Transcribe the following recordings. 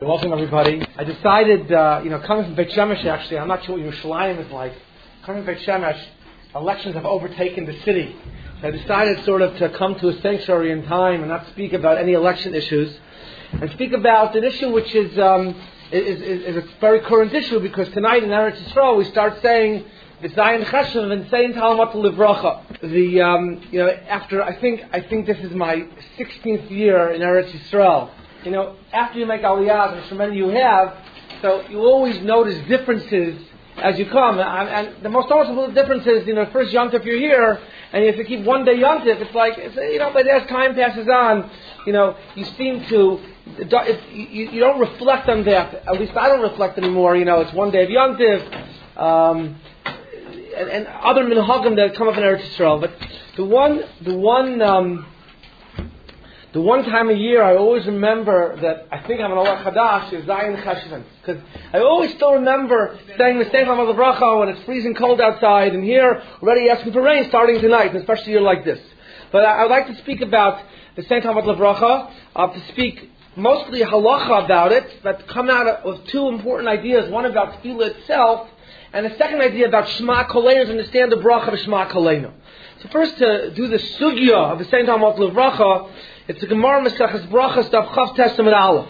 Welcome everybody. I decided, coming from Beit Shemesh actually, I'm not sure what Yerushalayim is like. Coming from Beit Shemesh, elections have overtaken the city. So I decided sort of to come to a sanctuary in time and not speak about any election issues, and speak about an issue which is a very current issue, because tonight in Eretz Yisrael we start saying V'zayin Cheshav and saying Talmud Livracha. After I think this is my 16th year in Eretz Yisrael. After you make Aliyah, which many you have, so you always notice differences as you come. And the most noticeable difference is, first Yom Tov you're here, and if you keep one day Yom Tov, it's like, but as time passes on, you seem to, you don't reflect on that. At least I don't reflect anymore. It's one day of Yom Tov, and other minhagim that come up in Eretz Yisrael. But the one time a year I always remember that I think I'm an Olah Chadash is Zayin Cheshvan. Because I always still remember saying the same Talmud Livracha when it's freezing cold outside, and here already asking for rain starting tonight, and especially a year like this. But I would like to speak about the same Talmud Livracha, to speak mostly halacha about it, but come out with two important ideas, one about Tefillah itself, and the second idea about Shema Koleinu, to understand the bracha of Shema Koleinu. So first, to do the sugya of the same Talmud Livracha, it's a Gemara Maseches Brachas Daf Chav Testament Aleph.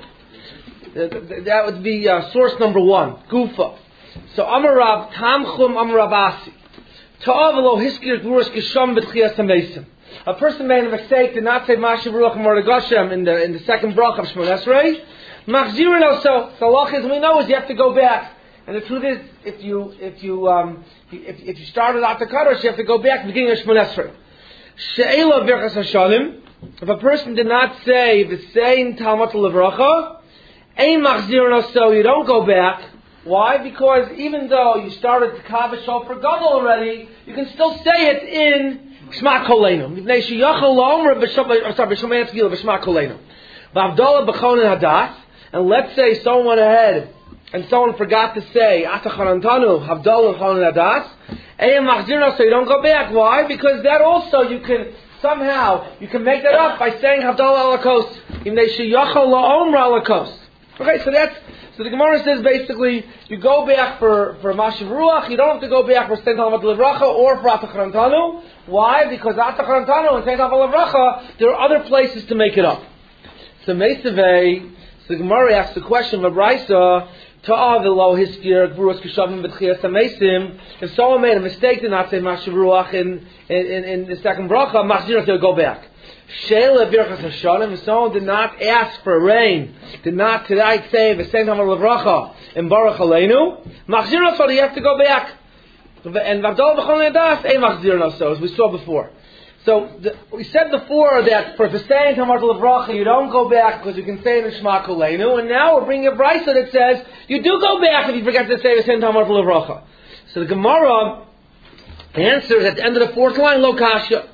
That would be source number one, Gufa. So Amar Rav Tamchum Amar Rav Asi Ta'av Lo Hiskir Gvuras Gesham B'Tchias HaMeisim. A person made a mistake, did not say Mashiv Ruach Mordech Hashem in the second bracha of Shemon Esrei. Machzirin also. The halach is, we know, is you have to go back. And the truth is, if you started out the Kaddish, you have to go back to the beginning of Shemon Esrei. She'ela Birchas Hashalim. If a person did not say the same Talmud Livracha, ein machzirin also, you don't go back. Why? Because even though you started to Kav Shofar Gadol already, you can still say it in Shema Koleinu. Mipnei sheyachal la'omer b'Shema Tefillah b'Shema Koleinu. V'avdala b'chonin hadas. And let's say someone went ahead and someone forgot to say Atacharantanu Havdalah b'chonin hadas. Ein machzirin also, you don't go back. Why? Because that also you can make that up by saying Havdalah alakos. Mipnei sheyachal la'omer alakos. Okay, so the Gemara says basically you go back for Mashiv Ruach. You don't have to go back for Stain Talmud Livracha or for Atacharantanu. Why? Because Atacharantanu and Stain Talmud Livracha, there are other places to make it up. So Meisavei, so the Gemara asks the question of Abraisa, Ta'av Lo Hiskir Gvuras Geshavim B'Tchias HaMeisim. If someone made a mistake to not say Mashiv Ruach in the second bracha, Machzir to go back. She'ela Birchas Hashanim. If someone did not ask for rain, did not tonight say the same Talmud Livracha in Baruch Aleinu, Machzir so you have to go back. And Vavdol B'Chol Nedas a Machzir so, as we saw before. So we said before that for the same Talmud Livracha you don't go back because you can say it in Shema Koleinu, and now we're bringing a brisa that says you do go back if you forget to say the same Talmud Livracha. So the Gemara answers at the end of the fourth line, Lo Kasha.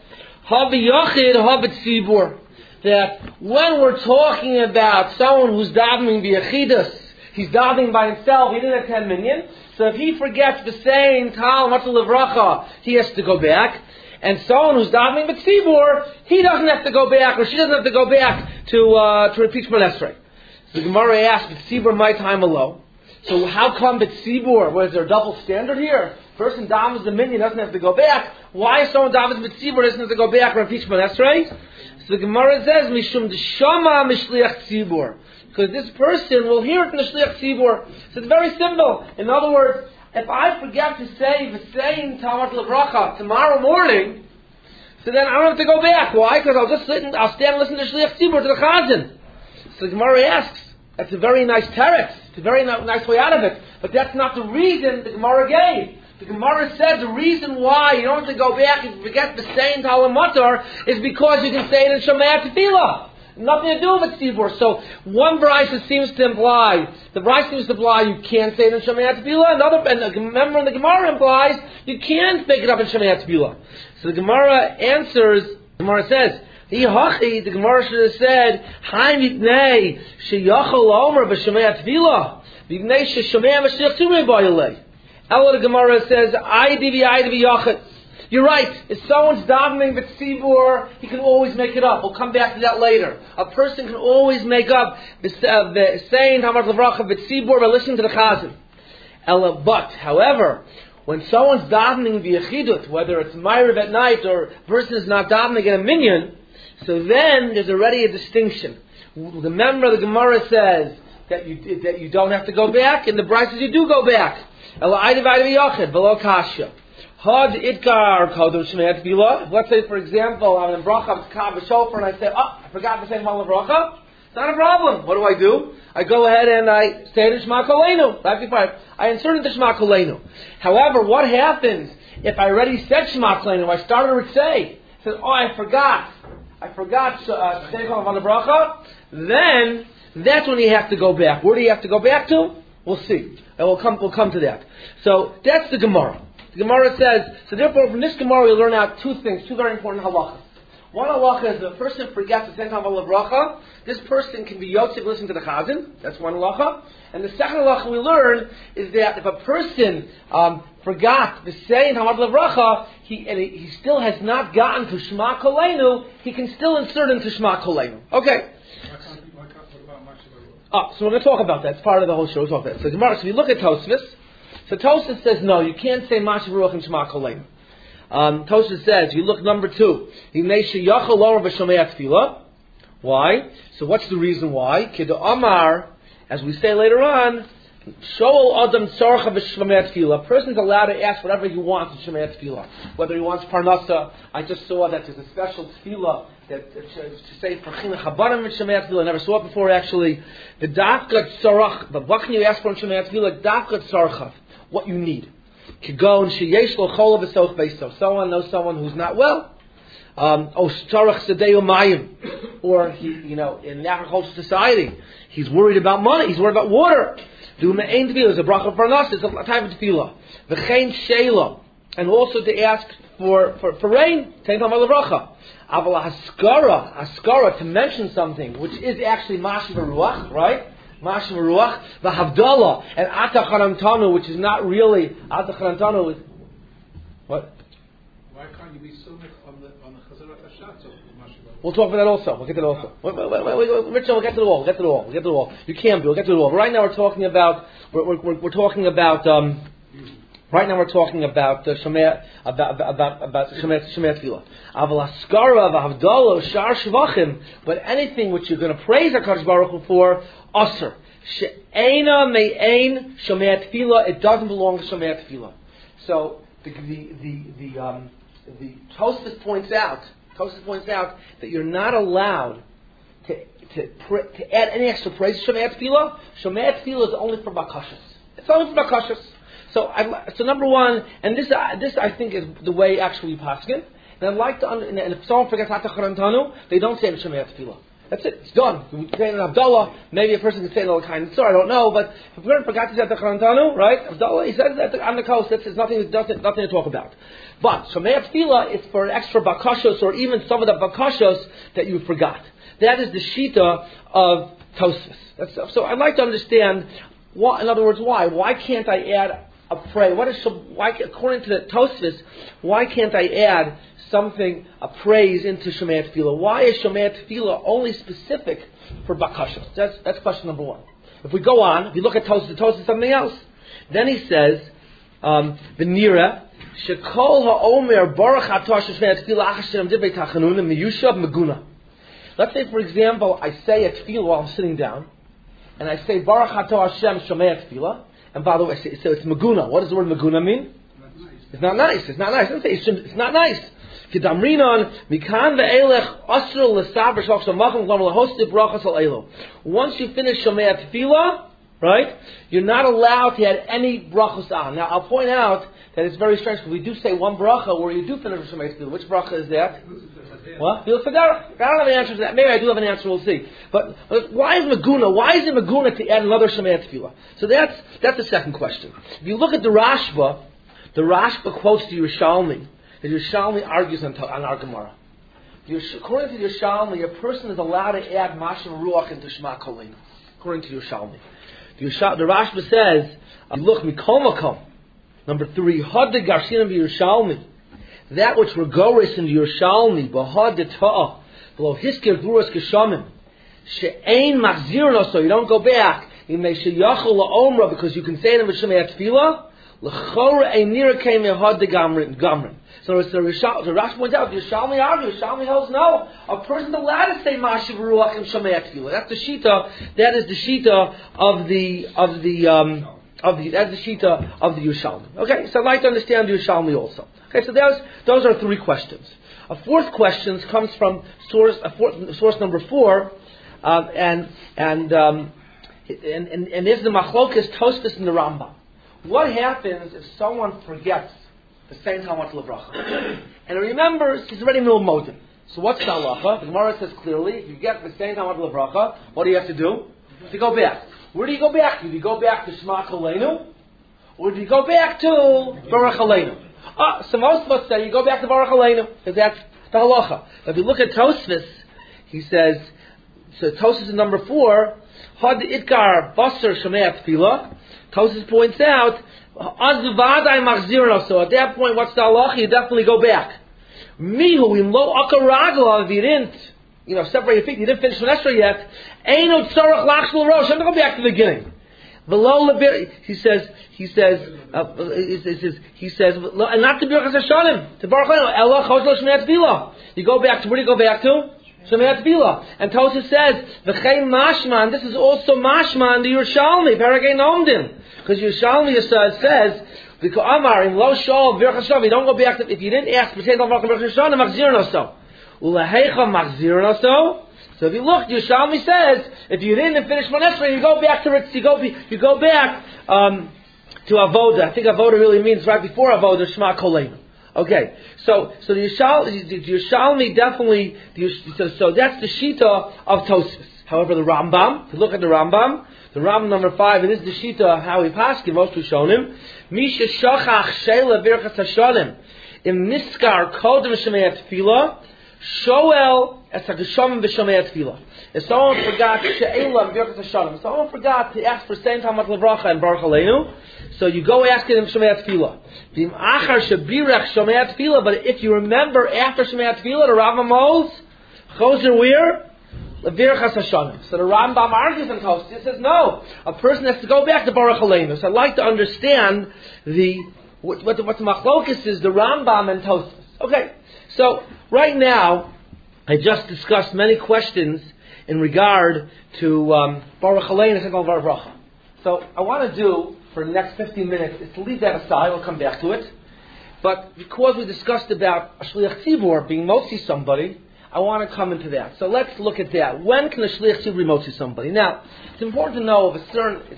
That when we're talking about someone who's davening b'yachidus, he's davening by himself, he didn't have 10 million. So if he forgets the saying Talmud Livracha, he has to go back. And someone who's davening b'tzibur, he doesn't have to go back, or she doesn't have to go back to repeat Shemon Esrei. So the Gemara asks, b'tzibur my time alone. So how come b'tzibur? Was there a double standard here? Person davens the minyan doesn't have to go back. Why someone davens b'tzibur doesn't have to go back and repeat Shemon Esrei? So the Gemara says, mishum d'shama mishliach tzibur, because this person will hear it from the shliach tzibur. So it's very simple. In other words, if I forget to say the same Talmud Livracha tomorrow morning, so then I don't have to go back. Why? Because I'll stand and listen to shliach tzibur, to the chazan. So the Gemara asks, that's a very nice teretz. It's a very nice way out of it. But that's not the reason the Gemara gave. The Gemara said the reason why you don't have to go back and forget the same Talmud Matar is because you can say it in Shema Tefillah. Nothing to do with Tzibur. So one brisa seems to imply, you can't say it in Shema Tefillah. And a member in the Gemara implies you can't make it up in Shema Tefillah. So the Gemara answers, the Gemara says, the Gemara should have said, Hai mitnei sheyachal omer b'Shema Tefillah, mitnei sheshomei Mashiach tumei ba'yolei. Ella the Gemara says, I divi yachid. You're right. If someone's davening with tzibur, he can always make it up. We'll come back to that later. A person can always make up the saying Hamar Levracha with tzibur by listening to the chazan. But, however, when someone's davening the yechidut, whether it's Ma'ariv at night or a person is not davening in a minyan, so then there's already a distinction. The member of the Gemara says that you don't have to go back, and the Brisa says you do go back. Let's say, for example, I'm in bracha, I'm kav b'shofar, and I say, I forgot to say Hamar Levracha. It's not a problem. What do? I go ahead and I say the Shema Koleinu. I insert into Shema Koleinu. However, what happens if I already said Shema Koleinu? I started with say. I said, I forgot to say Hamar Levracha. Then, that's when you have to go back. Where do you have to go back to? We'll see. And we'll come to that. So, that's the Gemara. The Gemara says, so therefore from this Gemara we learn out two things, two very important halachas. One halacha is the person forgets to say Hamar Levracha, this person can be yotzev listening to the chazan. That's one halacha. And the second halacha we learn is that if a person forgot to say Hamar Levracha, he still has not gotten to Shema Koleinu, he can still insert into Shema Koleinu. Okay. So we're going to talk about that. It's part of the whole show. We'll talk about that. So Gemara, so if you look at Tosfos, so Tosfos says no, you can't say Mashiv Ruach and Shema Koleinu. Tosfos says, you look number 2. Why? So what's the reason why? Kid Amar, as we say later on, Shoal Adam Tzarcha b'Shemei Tefillah. A person's allowed to ask whatever he wants in Shemei Tefillah. Whether he wants Parnasa, I just saw that there's a special Tefillah that to say for Chinuch Habanim in Shemei Tefillah. I never saw it before actually. The Dafka Tzarach, but what can you ask for in Shemei Tefillah? Dafka Tzarcha, what you need. Kigon sheyesh lo chola b'soch beiso. Someone knows someone who's not well. Tzarach sedeu mayim, or in agricultural society, he's worried about money. He's worried about water. Do me'ain tefillah is a bracha parnas. It's a type of tefillah. V'chein sheila, and also to ask for rain. Take Hamar Levracha. Aval haskara to mention something which is actually Mashiv Ruach, right? Mashiv Ruach, the Havdalah, and Ata Charantanu, which is not really Ata Charantanu. What? Why can't you be sumit on the Chazarat Hashatz of Mashiv Ruach? We'll talk about that also. We'll get to that also. Richard, we'll get to the wall. You can be. We'll get to the wall. Right now we're talking about. We're talking about. Right now we're talking about Shemei Tefillah. Aval Askara v'Havdalah Shar Shvachim. But anything which you're going to praise HaKadosh Baruch Hu for, Aser. She'ena me'ein Shemei Tefillah. It doesn't belong to Shemei Tefillah. So the Tosfos points out that you're not allowed to add any extra praise to Shemei Tefillah. Shemei Tefillah is only for bakashas. It's only for bakashas. So number one, and this I think is the way actually we paskin. And I'd like to, and if someone forgets Hata Charantanu, they don't say the Shemei Tefillah. That's it. It's done. You can say it in Abdullah. Maybe a person can say it in all kinds. Sorry, I don't know. But if a person forgot to say Hata Charantanu, right? Abdullah, he says that on the coast. That's nothing to talk about. But Shemei Tefillah is for extra bakashos, or even some of the bakashos that you forgot. That is the shita of Tosfos. So I'd like to understand. In other words, why? Why can't I add a prayer? Why, according to the Tosfos, why can't I add a praise into Shemei Tefillah? Why is Shemei Tefillah only specific for bakashas? That's question number one. If we go on, if you look at Tosfos, the Tosfos is something else. Then he says, V'nira shekol ha'omer baruch atah Shemei Tefillah achashem divrei tachanun miyushav meguna. Let's say, for example, I say a tefillah while I'm sitting down, and I say Baruch atah Hashem Shemei Tefillah. And by the way, so it's Maguna. What does the word Maguna mean? It's not nice. It's not nice. It's not nice. Once you finish Shemei Tefillah, right, you're not allowed to add any brachos on. Now, I'll point out that it's very strange because we do say one bracha where you do finish Shemei Tefillah. Which bracha is that? What? Filas Federa. I don't have an answer to that. Maybe I do have an answer. We'll see. But why is Maguna? Why is it Maguna to add another Shemei Tefillah? So that's the second question. If you look at the Rashba quotes the Yerushalmi. The Yerushalmi argues on our Gemara. According to the Yerushalmi, a person is allowed to add Mashiv Ruach into Shema Koleinu. According to the Yerushalmi. The Rashba says, look, Mikol Makom. Number 3, Had the Garshina Yerushalmi. that which regoris in the Yerushalmi, Bahad de Ta'ah, below Hisker Guras Geshamim, She'ain Machzirno, so you don't go back, in Meshayachal La'omra, because you can say them with Shemei Tefillah, L'chora Einira Kei Mehad de Gamrin. So Rashi points out, the Yerushalmi argues, Yerushalmi holds no. A person is allowed to say Mashiv Ruach and Shemei Tefillah. That's the Shita. That is the Shita of the Shita of the Yerushalmi. Okay, so I'd like to understand the Yerushalmi also. Okay, so those are three questions. A fourth question comes from source number 4, and there's the Machlokas Tosfos in the Rambam. What happens if someone forgets the same Talmud Levracha and remembers he's already Mil Modim? So what's the halacha? The Gemara says clearly, if you get the same Talmud Levracha, what do you have to do? You have to go back. Where do you go back to? Do you go back to Shema Koleinu? Or do you go back to Baruch Aleinu? So most of us say you go back to Baruch Aleinu, because that's the halacha. If you look at Tosfos, he says, so Tosfos is number 4, Had Itkar Basar Shemei Tefillah. Tosfos points out, Azvadai Machzirno. So at that point, what's the halacha? You definitely go back. Mihu in lo akaragla, if you didn't, separate your feet, you didn't finish Manesra yet. Eino tzarach lachshul rosh. I'm going to go back to the beginning. Below the he says, and not to Birchas Hashanim, to Baruch Aleinu, Ela Choslo Shemei Tefillah. You go back to, where do you go back to? Shemei Tefillah. And Tosfos says, V'chein mashman, this is also mashman, the Yerushalmi, Paragei Nomdim. Because Yerushalmi says, because Amar, in Lo Shol, Birchas Hashanim, you don't go back to, if you didn't ask, B'tei Dal Birchas Hashanim, Machzirno so. Ulehecha Machzirno so. So if you look, Yerushalmi says, if you didn't finish Manesra, you go back to you go back to Avoda. I think Avoda really means right before Avoda, Shema Koleinu. Okay, so the Yerushalmi definitely, so that's the Shita of Tosfos. However, the Rambam, if you look at the Rambam number 5, it is the Shita of how he paskin most Rishonim. Misha Shachach Sheila Birchas Hashanim Im Niskar Kodem Shemei Tefillah Shoel Es HaGeshamim B'Shomei Tefillah. If someone forgot She'ela Birchas Hashanim, if someone forgot to ask for Saint Talmud Levracha and Baruch Aleinu, so you go ask him Shomei Tefillah. V'im Achar Shebirach Shomei Tefillah, but if you remember after Shomei Tefillah, the Rambam holds Choser where? Birchas Hashanim. So the Rambam argues in Tosfos. He says no, a person has to go back to Baruch Aleinu. So I'd like to understand what the Machlokas is, the Rambam and Tosfos. Okay, so right now I just discussed many questions in regard to Baruch Aleinu and Baruch Bracha. So I want to do for the next 15 minutes is to leave that aside. We'll come back to it. But because we discussed about a Shliach Tzibur being motzi somebody, I want to come into that. So let's look at that. When can a Shliach Tzibur be motzi somebody? Now, it's important to know is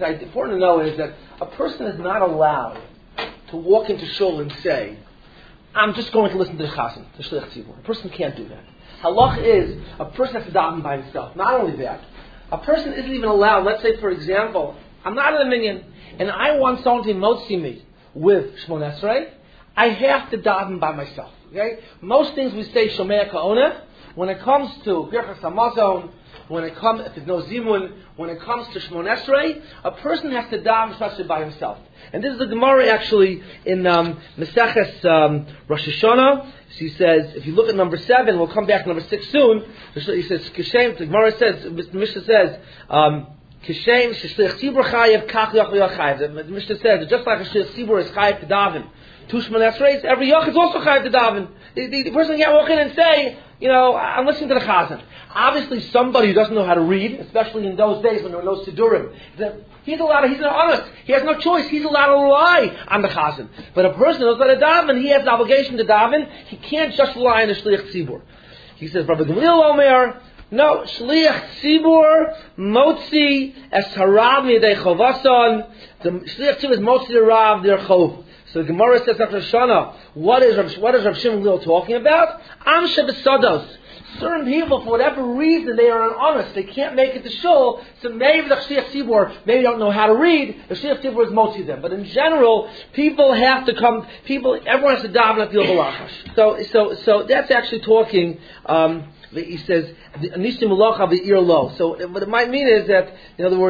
that a person is not allowed to walk into shul and say, I'm just going to listen to the chazan, the Shliach Tzibur. A person can't do that. Halach is, a person has to daven by himself. Not only that, a person isn't even allowed, let's say for example, I'm not in a minyan, and I want someone to motzi me with Shmon Esrei, I have to daven by myself. Okay? Most things we say Shomei Ka'oneh, when it comes to Birchas Hamazon, if there's no Zimun, when it comes to Shmon Esrei, a person has to daven especially by himself. And this is the Gemara actually in Maseches Rosh Hashanah. She says, if you look at number 7, we'll come back to number 6 soon. He says, Kishem, the Gemara says, the Mishnah says, Kishem, Shliach Tzibur Chayev, Kach Yachli Chayev. The Mishnah says, just like a Shliach Tzibur is Chayev to daven, two Shmon Esreis, every Yach is also Chayev to daven. The person can't walk in and say, I'm listening to the Chazan. Obviously, somebody who doesn't know how to read, especially in those days when there were no Sidurim, he's an honest. He has no choice. He's allowed to rely on the Chazan. But a person who knows how to daven, he has the obligation to daven. He can't just rely on the Shliach Tzibur. He says, Rabbi Gamliel Omer, no, Shliach Tzibur, Motzi, Es Harav Midei Chovason. The Shliach Tzibur is Motzi the Rav, their Chov. So the Gemara says after Shana, what is Rav Shimon Gamliel talking about? Amshe B'Sodos. Certain people, for whatever reason, they are honest. They can't make it to shul, so maybe the Shliach Tzibur maybe don't know how to read. The Shliach Tzibur is mostly them. But in general, people have to come. Everyone has to daven at the Balachash. So that's actually talking. He says, "Nisim Malacha v'ir lo." So what it might mean is that, in other words,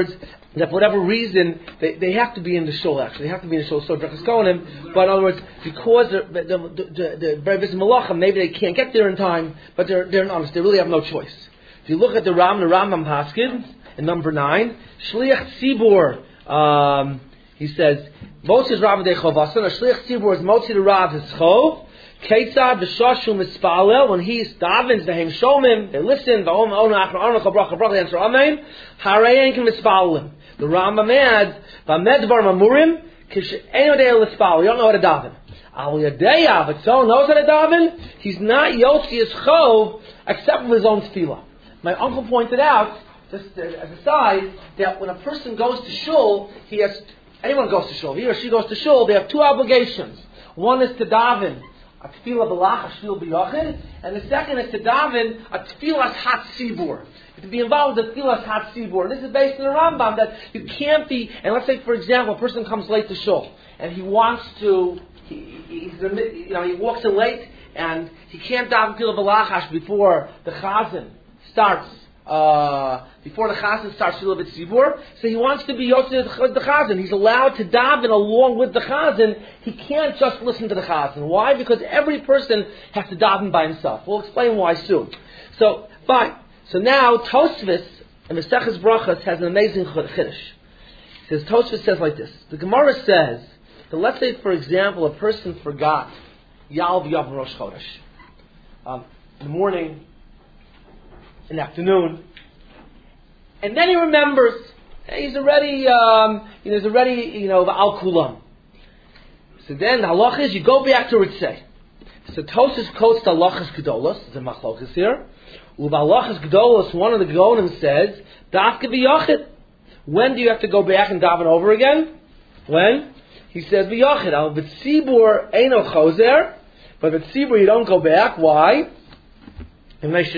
that for whatever reason they have to be in the shul. Actually, they have to be in the shul. So Brachas Kohanim, but in other words, because the very busy malachim, maybe they can't get there in time, but they're honest. They really have no choice. If you look at the Rambam Paskin in number 9, Shliach Tzibur, he says, Motzi is Rav Dechovasan, a Shliach Tzibur is Motzi the Rav Hischov. Ketzad b'shashu mispalel, when he davens v'hem shomim, they listen. V'om onu achar onu chabracha bracha, they answer amen. Harei enkin mispalel. The Rambam adds v'amed dvar mamurim kishe'enu dei l'spal. You don't know how to daven. Al yadeya, but so knows how to daven. He's not yotzi his chov except with his own tefillah. My uncle pointed out, just as a side, that when a person goes to shul, anyone goes to shul, he or she goes to shul, they have 2 obligations. One is to daven a tefillah b'lach, a tefillah b'yachid, and the second is to daven a tefillah hat sibur. To be involved in tefillah hat sibur. This is based on the Rambam that you can't be. And let's say, for example, a person comes late to shul and he wants to. He walks in late and he can't daven tefillah b'lachash before the chazan starts. Before the chazan starts tefillah b'tzibur, so he wants to be yotzei the chazan. He's allowed to daven along with the chazan. He can't just listen to the chazan. Why? Because every person has to daven by himself. We'll explain why soon. So, fine. So now Tosfos in Maseches Brachos has an amazing chiddush. Tosfos says like this: the Gemara says that let's say, for example, a person forgot Yal V'Yav Rosh Chodesh in the morning, in the afternoon, and then he remembers. He's already, Al Kulam. So then the halach is you go back to Ritzeh. So Tosfos quotes the halachas gedolos. The machlokas here. Ubalachas gedolos. One of the Gedolim says, "Dafke b'yachid." When do you have to go back and daven over again? When? He says b'yachid. Al b'tzibur eino chozer, but b'tzibur you don't go back. Why? Because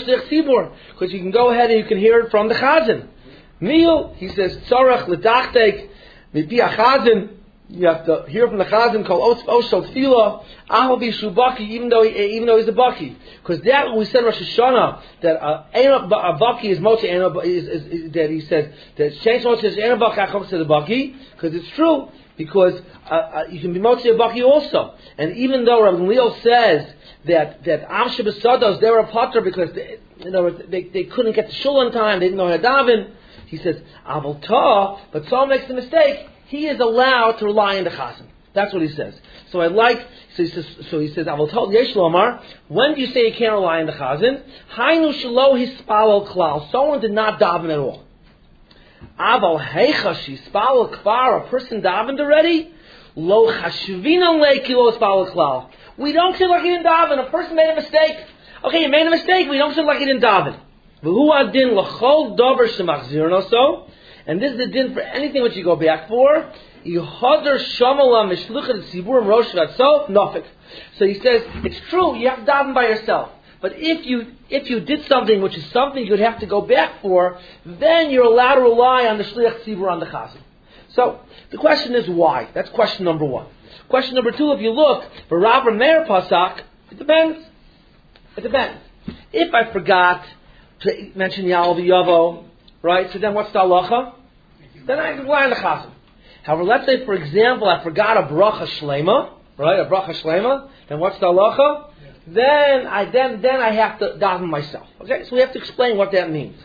you can go ahead and you can hear it from the chazan. Mil, he says, tzarach l'dachtek mipi achazan. You have to hear from the chazan called Oshel Tefillah, Ahal B'Shubaki, even though he's a baki. Because that we said Rosh Hashanah that a baki is motzi, is that he says that Sheish Motzi is Eno Baki, Achok says a baki, because it's true. Because you can be motzi a baki also, and even though Rabbi Gamliel says that Amshe Besados they were a potter because they couldn't get to shul on time, they didn't know how to daven. He says Aval Ta, but Saul makes the mistake. He is allowed to rely on the chazan. That's what he says. So he says Aval Ta Yesh Lomar. When do you say you can't rely on the chazan? Hainu Shelo Hispalel Klal. Someone did not daven at all. Aval Heicha Hispalel Kvar. A person davened already. Lo Chashvinan Leiki Lo Hispalel Klal. We don't feel like he didn't daven. A person made a mistake. Okay, you made a mistake. We don't feel like he didn't daven. V'hu adin l'chol davar shemachzirno so. And this is the din for anything which you go back for. Yihoder shamala mishluchet tziburim rosh v'atzof nofik. So he says, it's true, you have to daven by yourself. But if you did something which is something you'd have to go back for, then you're allowed to rely on the shliach tzibur on the chazan. So, the question is why? That's question number 1. Question number 2, if you look, for Rav Meir Pasak, it depends. It depends. If I forgot to mention Yal V'Yavo, right, so then what's the halacha? Then I can rely on the chazan. However, let's say, for example, I forgot a bracha shlema, right, a bracha shlema, then what's the halacha? Then I have to daven myself. Okay, so we have to explain what that means.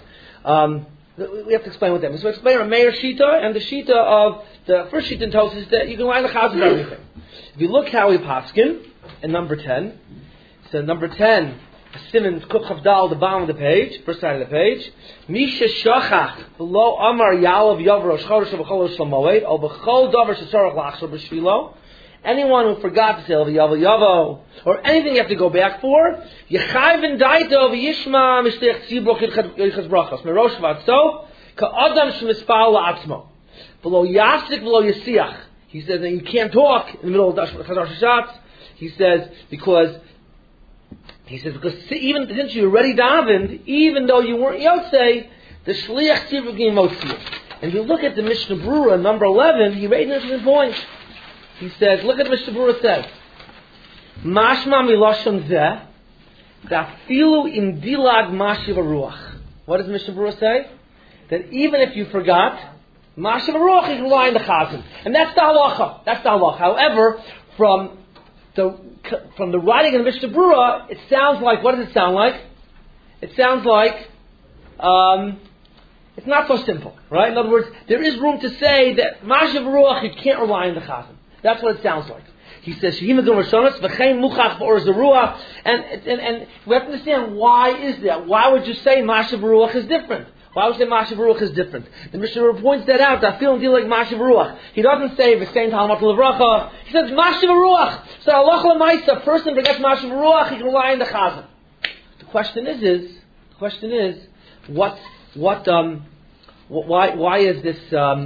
We have to explain what that means. So explain a Meir Shita and the Shita of the first Shita in Tosfos is that you can rely on the chazan for everything. If you look how we paskin in number 10, so number 10, Siman Kuf Chavdal, the bottom of the page, first side of the page. Misha Shachach below Amar Yalav Yavrosh Chodesh B'Chol Shlomoed Al B'Chol Davar Shetzarach Lachshor B'Shvilo. Anyone who forgot to say Yavo Yavo or anything you have to go back for, Yechayv and Daito v'Yishma Mishtech Tzibur Yichas Brachos Merosh V'Atzof Ka'Adam Shemispal La'atzmo below Yasik below Yasiach. He says that you can't talk in the middle of Chazar Shatz. He says because even since you already davened, even though you weren't Yotzei, the Shliach Tzibur Gim Motzir. And if you look at the Mishnah Berurah, number 11, he made an interesting point. He says, look at what Mishnah Berurah says. Mashma miloshon zeh, dafilu im dilag mashiv ruach. What does Mishnah Berurah say? That even if you forgot, Mashiv Ruach, you can rely on the Chazan. And that's the halacha. However, from the writing of the Mishnah Berurah, it sounds like, what does it sound like? It sounds like, it's not so simple, right? In other words, there is room to say that Mashiv Ruach, you can't rely on the Chazan. That's what it sounds like. He says, and we have to understand, why is that? Why would you say Mashiv Ruach is different? Why would you say Mashiv Ruach is different? The Mishnah points that out. I feel and deal like Mashiv Ruach. He doesn't say V'sein Talmud Levracha. He says Mashiv Ruach. So Allah L'maisa, a person forgets Mashiv Ruach, he can rely on the Chazan. The question is, why is this?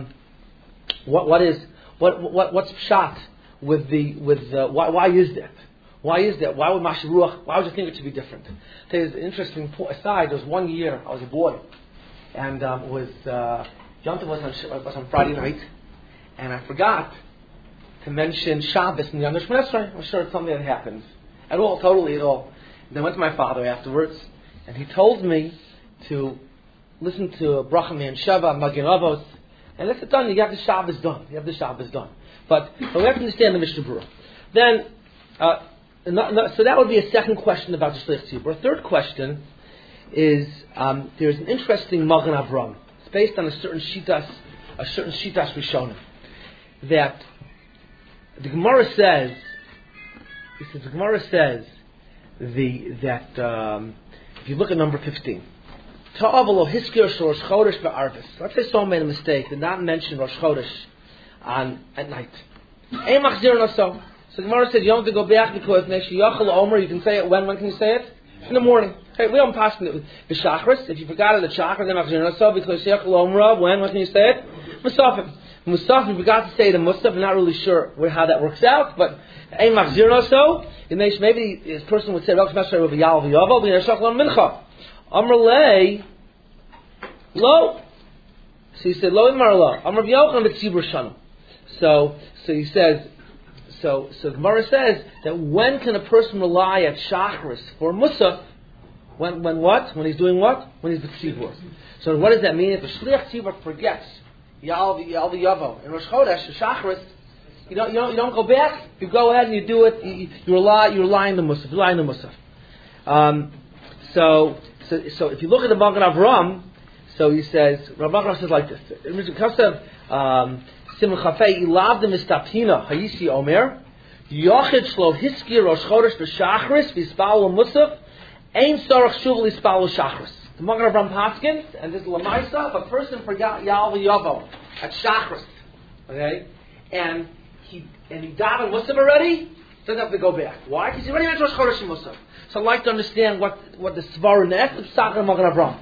What's pshat with why is that? Why is that? Why would Mashiv Ruach? Why would you think it should be different? There's an interesting aside. There was one year I was a boy, and Yom Tov was on Friday night, and I forgot to mention Shabbos in the Yom Shemini. I'm sure it's something that happens totally at all. And I went to my father afterwards, and he told me to listen to Bracha Me'an Sheva, Magen Avos, and that's done. You have the Shabbos done. But we have to understand the Mishnah Berurah. Then, so that would be a second question about the Shliach Tzibur. A third question is there's an interesting Magen Avram. It's based on a certain Shitas Rishonim. That the Gemara says, that if you look at number 15, Ta'avalo Hiskir Rosh Chodesh Be'arvis. Let's say someone made a mistake, did not mention Rosh Chodesh at night. Ein machzir naso. So the Gemara said you don't have to go back because Neshiyachal Omer, you can say it when can you say it? In the morning. Okay, we don't pass it with B'shachris. If you forgot it at Shachar, then machzir naso because Neshiyachal Omer, when can you say it? Musafim. Musafim, you forgot to say it in Musaf. I'm not really sure how that works out, but Ein machzir naso. Maybe this person would say Rosh Hashanah with Yal v'Yaval v'Neshiyachal Mincha. Amr lei lo. So he said lo imar lo. Amr b'Yochanan b'tzibur shanu. So he says. So Gemara says that when can a person rely at Shachris for Musaf? When what? When he's doing what? When he's b'tzibur. So what does that mean? If a shliach tzibur forgets Yal v'Yavo in Rosh Chodesh Shachris, you don't go back. You go ahead and you do it. You rely on the Musaf. So if you look at the Magen Avram, so he says, Rav Avram says like this. Simon Chafei ilavdim istapina hayisi omer yochid shlo hiski rosh chodesh b'shachris v'ispalu musaf ein sarach shuv l'ispalu shachris. The Magen Avram Paskins, and this is Lamaisa, if a person forgot Yal v'Yavo at shachris, okay, and he davened musaf already, doesn't have to go back. Why? Because he already went to Rosh Chodesh musaf. So I'd like to understand what the Svar and the Psach of Magen Avram.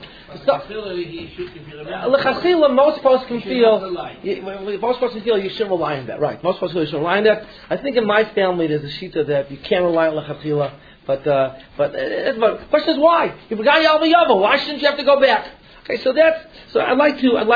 L'chachila, most folks can feel you shouldn't rely on that. Right. Most folks feel you shouldn't rely on that. I think in my family there's a shita that you can't rely on l'chachila. But the question is why? You forgot Yal v'Yavo. Why shouldn't you have to go back? Okay, so I'd like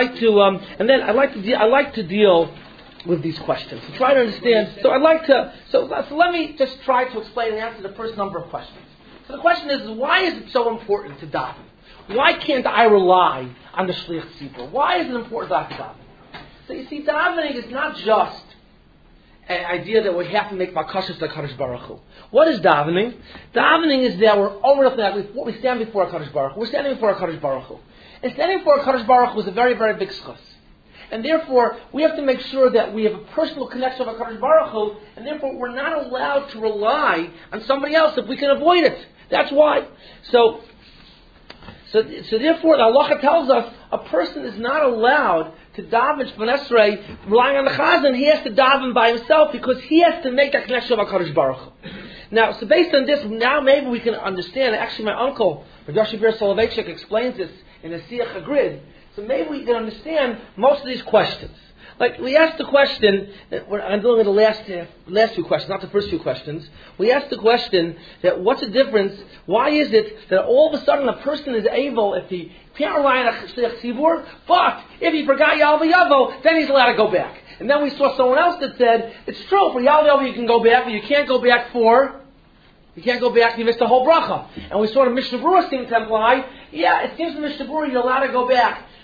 to deal with these questions. To try to understand. So let me just try to explain and answer the first number of questions. So the question is, why is it so important to daven? Why can't I rely on the Shliach Tzibur? Why is it important to daven? So you see, davening is not just an idea that we have to make bakashas to HaKadosh Baruch Hu. What is davening? Davening is that we stand before HaKadosh Baruch Hu. We're standing before HaKadosh Baruch Hu. And standing before HaKadosh Baruch Hu is a very, very big schus. And therefore, we have to make sure that we have a personal connection with HaKadosh Baruch Hu, and therefore we're not allowed to rely on somebody else if we can avoid it. That's why. So therefore, the halacha tells us a person is not allowed to daven Shemona Esrei relying on the Chazan. He has to daven by himself because he has to make that connection with HaKadosh Baruch Hu. Now, so based on this, now maybe we can understand. Actually, my uncle, Rav Shibir Soloveitchik, explains this in the Siach HaGrid. So maybe we can understand most of these questions. Like, we asked the question, I'm dealing with the last few questions, not the first few questions. We asked the question that what's the difference, why is it that all of a sudden a person is able, if he can't rely on a Shliach Tzibur, but if he forgot Yal v'Yavo, then he's allowed to go back. And then we saw someone else that said, it's true, for Yal v'Yavo you can go back, but you can't go back you missed the whole bracha. And we saw the Mishnah Berurah seemed to imply, it seems the Mishnah Berurah you're allowed to go back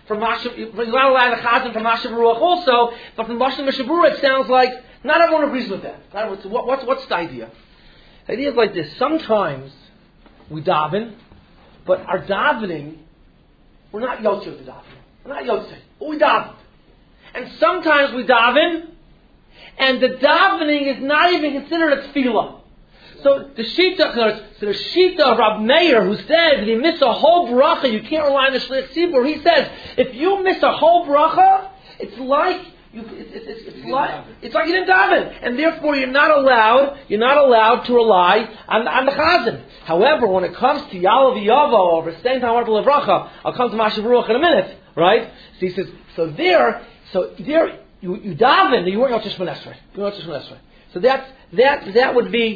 From you're not allowed the Chazan from Mashav Ruach also, but from Lashon Mishabura it sounds like not everyone agrees with that. What's the idea? The idea is like this. Sometimes we daven, but our davening, we're not Yotze with the davening. We're not Yotze, but we daven. And sometimes we daven, and the davening is not even considered a tefillah. So the Shita of Rab Meir, who says if you miss a whole bracha, you can't rely on the Shliach Tzibur. He says if you miss a whole bracha, it's like you didn't daven, and therefore you're not allowed to rely on the Chazan. However, when it comes to Yalav Yavo or V'stein Tamar Levracha, I'll come to Mashav Ruach in a minute, right? So he says so there you daven, you weren't Yotzei Shmoneh Esrei. So that would be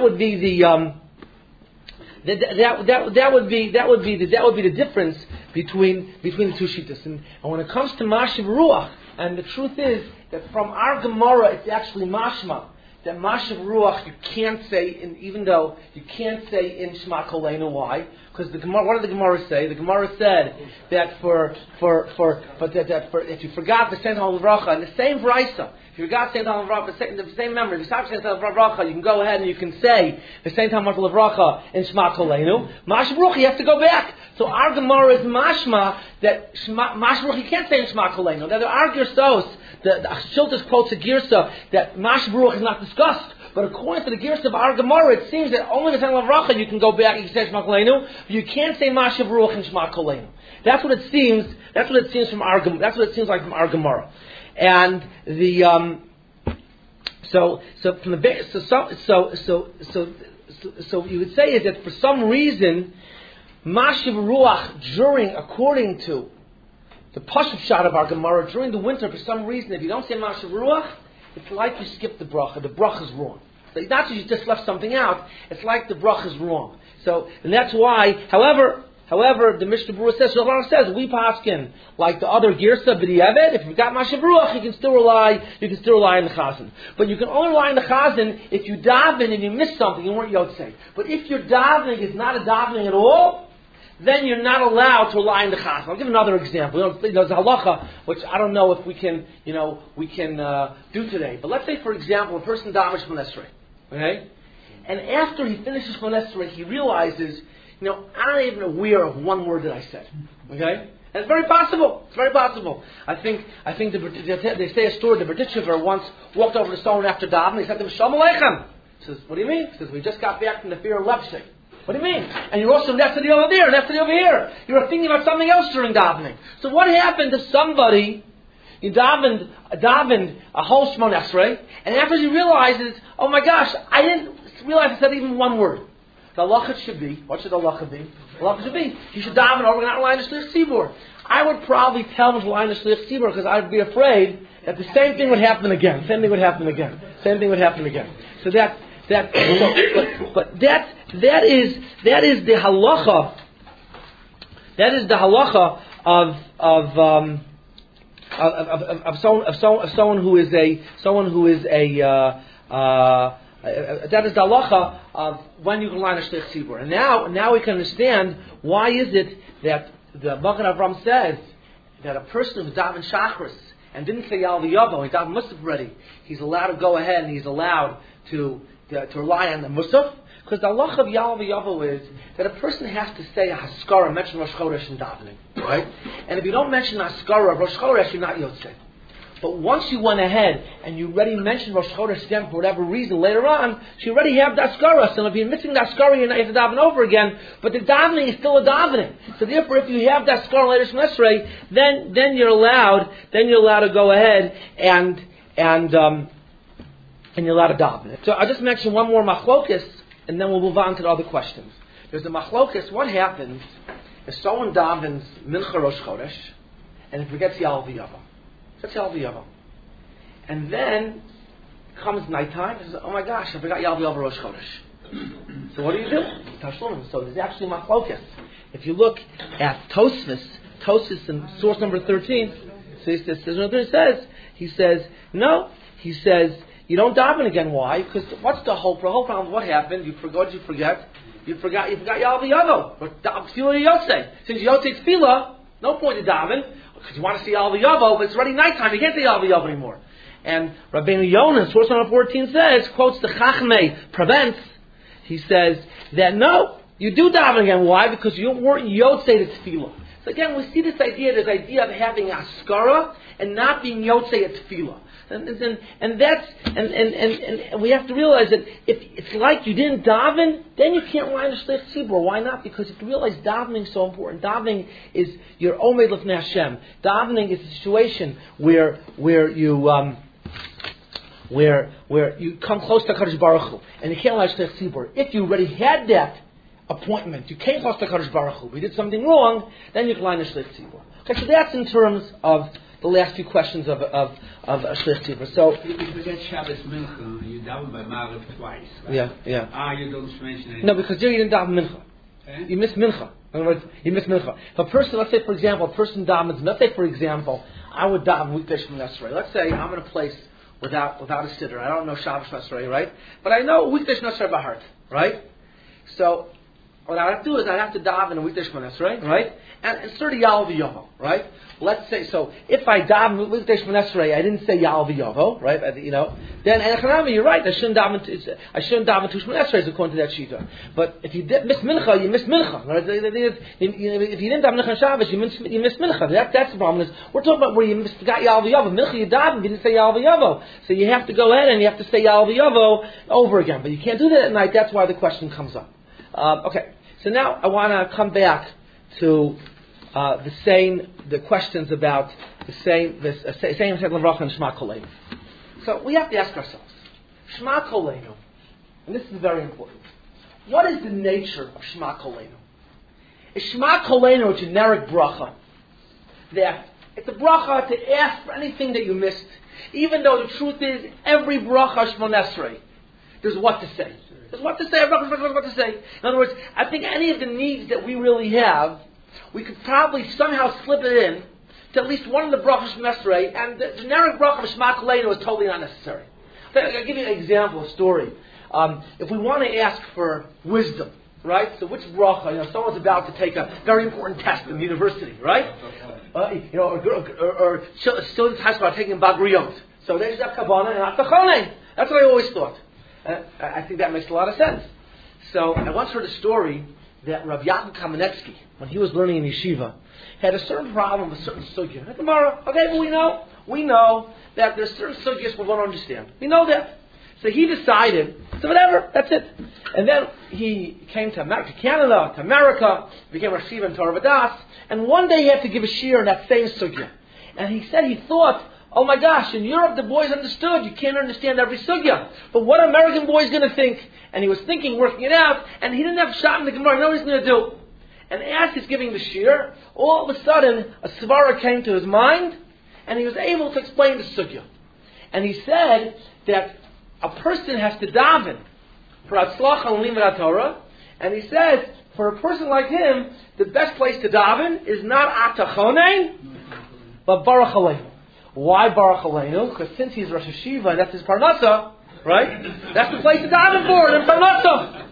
the difference between the two shittas. And when it comes to Mashav Ruach, and the truth is that from our Gemara it's actually mashma that Mashav Ruach you can't say even though you can't say in Shema Koleinu. Why? Because the Gemara, what did the Gemara say? The Gemara said that if you forgot the Sent Levracha in the same Vraisa, if you forgot Sent Levracha, the same memory, if you stop Sent Levracha, you can go ahead and you can say the Sent Levracha in Shema Koleinu. Mashav Ruach you have to go back. So our Gemara is mashma that Mashav Ruach you can't say in Shema Koleinu. Now there are girsos. The Shiltas quotes a girsa that Mashav Ruach is not discussed. But according to the Girsa of our Gemara, it seems that only the time of Racha you can go back and you can say Shema Koleinu, but you can't say Mashav Ruach and Shema Koleinu. That's what it seems. That's what it seems from our. That's what it seems like from our Gemara. And the so you would say is that for some reason Mashav Ruach according to the Pashup shot of our Gemara during the winter, for some reason, if you don't say Mashav Ruach, it's like you skipped the bracha. The bracha is wrong. So it's not that you just left something out. It's like the bracha is wrong. So, and that's why, however, the Mishnah Berurah says, we paskin like the other Girsa B'di'evet. If you've got Mashav Ruach, you can still rely on the Chazan. But you can only rely on the Chazan if you daven and you miss something, you weren't Yotzei. But if your davening is not a davening at all, then you're not allowed to rely on the Chazan. I'll give another example. There's a halacha, which I don't know if we can do today. But let's say, for example, a person davens Shmoneh Esrei, okay? And after he finishes Shmoneh Esrei, he realizes, I'm not even aware of one word that I said, okay? And it's very possible. I think they say a story. The Berditchever once walked over to someone after davening. He said to him, Shalom Aleichem. He says, what do you mean? He says, we just got back from the fear of Leipzig. What do you mean? And you're also nested over there, nested over here. You were thinking about something else during davening. So what happened to somebody? You davened a whole Shmoneh Esrei, and after he realizes, oh my gosh, I didn't realize I said even one word. The halacha should be, what should the halacha be? The halacha should be, you should daven over, not rely on the Shliach Tzibur. I would probably tell him to rely on the Shliach Tzibur because I'd be afraid that the same thing would happen again. So that is the halacha. That is the halacha of someone who is a that is the halacha of when you can line a shliach tzibur. And now we can understand why is it that the Magen Avram says that a person who davened shachris and didn't say Yal V'Yavo, he davened Musaf already, he's allowed to go ahead and he's allowed to rely on the Musaf. Because the halacha of Yal V'Yavo is that a person has to say a haskara, mention Rosh Chodesh in davening, right? And if you don't mention haskara of Rosh Chodesh, you're not yotzei. But once you went ahead and you already mentioned Rosh Chodesh again for whatever reason later on, so you already have the haskara. So if you're missing the haskara, you have to daven over again. But the davening is still a davening. So therefore, if you have the haskara later from Esrei, then you're allowed to go ahead and you're allowed to daven. So I'll just mention one more machlokas, and then we'll move on to the other questions. There's a machlokas. What happens if someone davens Mincha Rosh Chodesh and he forgets Yal V'Yavo? That's Yal V'Yavo. And then comes nighttime and says, oh my gosh, I forgot Yal V'Yavo Rosh Chodesh. So what do? Tashlumin. So there's actually machlokas. If you look at Tosfos in source number 13, so he says, no, you don't daven again. Why? Because what's the whole problem? What happened? You forgot. You forgot Yal V'Yavo. But tefillah yotzei. Since yotzei tefillah, no point to daven. because you want to see Al V'Yavo, but it's already nighttime. You can't see Al V'Yavo anymore. And Rabbeinu Yonah, source number 14 says, quotes the Chachmei, prevents. He says that no, you do daven again. Why? Because you weren't yotzei to tefillah. So again, we see this idea of having askara and not being yotzei at tefillah. And we have to realize that if it's like you didn't daven, then you can't rely on the shliach tzibur. Why not? Because you realize davening is so important. Davening is your omed lefnei Hashem. Davening is a situation where you come close to Kadosh Baruch Hu, and you can't rely on shliach tzibur. If you already had that appointment, you came close to Kadosh Baruch Hu, we did something wrong, then you can rely on the shliach tzibur. Okay, so that's in terms of the last few questions of Shliach Tzibur. So if you forget Shabbos Mincha, you daven by Maariv twice. Right? Yeah. You don't mention anything. No, because there you didn't daven Mincha. Eh? You missed Mincha. In other words, you missed Mincha. If a person, let's say for example, I would daven weekday Shemini Esrei. Let's say I'm in a place without a siddur. I don't know Shabbos Esrei, right? But I know weekday Shemini Esrei by heart, right? So what I have to do is I have to daven a weekday Shemini Esrei, right? And sort of Yal V'Yavo, right? Let's say, so if I daven weekday Shemini Esrei, I didn't say Yal V'Yavo, right? Then Echanami, you're right. I shouldn't daven to Shemini Esrei according to that shita. But if you miss Mincha, you miss Mincha. Right? If you didn't daven Mincha Shabbos, you miss Mincha. That's the problem. Is we're talking about where you forgot Yal V'Yavo. Mincha you daven, you didn't say Yal V'Yavo. So you have to go ahead and you have to say Yal V'Yavo over again. But you can't do that at night. That's why the question comes up. Okay. So now I want to come back to the questions about the same Levracha and Shema Koleinu. So we have to ask ourselves, Shema Koleinu, and this is very important. What is the nature of Shema Koleinu? Is Shema Koleinu a generic bracha? That it's a bracha to ask for anything that you missed, even though the truth is every bracha Shemon Esrei, there's what to say. There's what to say. What to say. In other words, I think any of the needs that we really have, we could probably somehow slip it in to at least one of the brachas from Esrei, and the generic bracha of Shema Koleinu is totally not necessary. I'll give you an example, a story. If we want to ask for wisdom, right? So which bracha? Someone's about to take a very important test in the university, right? Or students in high school are taking Bagriyot. So they just have Kavanah and Atachoneh. That's what I always thought. I think that makes a lot of sense. So I once heard a story that Rav Yaakov Kamenetsky, when he was learning in yeshiva, had a certain problem with certain sugya. Tomorrow, okay, well we know that there's certain sugyas we won't understand. We know that. So he decided, so whatever, that's it. And then he came to Canada, to America, became a yeshiva in Torah V'das, and one day he had to give a shiur in that same sugya. And he said he thought, oh my gosh, in Europe the boys understood. You can't understand every sugya. But what American boy is going to think? And he was thinking, working it out, and he didn't have shot in the Gemara. You know what he's going to do? And as he's giving the shiur, all of a sudden, a svara came to his mind, and he was able to explain the sugya. And he said that a person has to daven for Hatzlacha and Limud Torah, and he says, for a person like him, the best place to daven is not Atachoneh, but Baruch Aleinu. Why Baruch Aleinu? Because since he's Rosh Hashiva and that's his Parnasa, right? That's the place to daven for, in Parnasa.